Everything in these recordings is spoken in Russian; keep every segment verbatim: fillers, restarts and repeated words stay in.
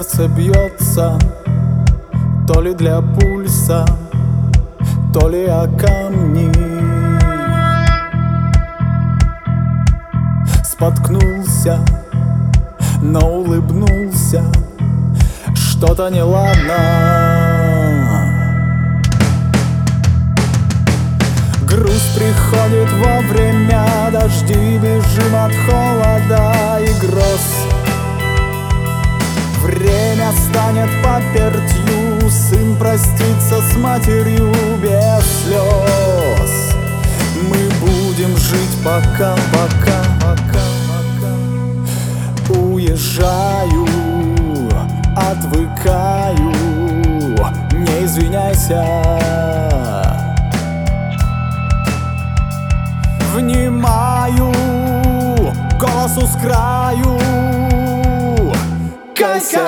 сердце бьется, то ли для пульса, то ли о камни. Споткнулся, но улыбнулся, что-то неладно. Грусть приходит вовремя, дожди, бежим от холода и гроз. Время станет папертью, сын простится с матерью без слез. Мы будем жить пока, пока, пока, пока. Уезжаю, отвыкаю, не извиняйся. Внимаю, голосу с краю, кайся.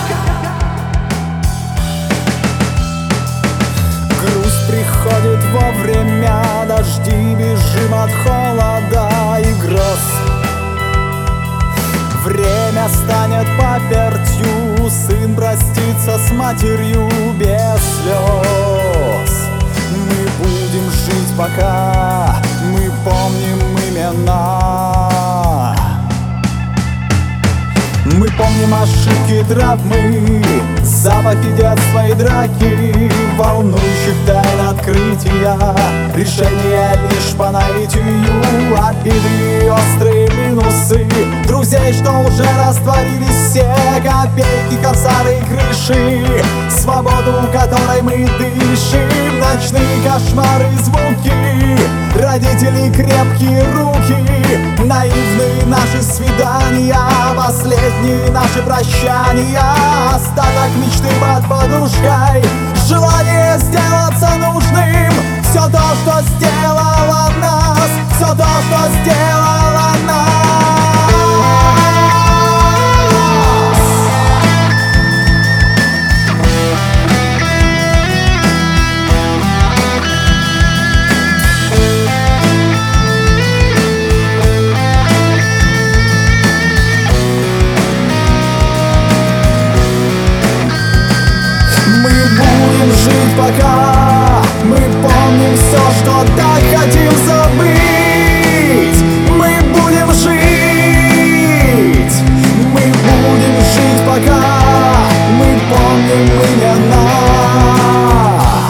Грусть приходит вовремя, дожди, бежим от холода и гроз. Время станет папертью, сын простится с матерью без слез. Мы будем жить пока, мы помним имена. Мы помним ошибки, травмы, запахи детства и драки, волнующих тайн открытия, решения лишь по наитию, обиды, острые минусы, друзей, что уже растворились, все копейки, корсары и крыши, свободу, которой мы дышим, ночные кошмары, звуки, родители, крепкие руки, наивные наши свидания, последние наши прощания, остаток мечты под подушкой, желание сделаться нужным, все то, что сделало нас, все то, что сделало нас. Жить пока, мы помним все, что так хотим забыть. Мы будем жить, мы будем жить пока, мы помним имена.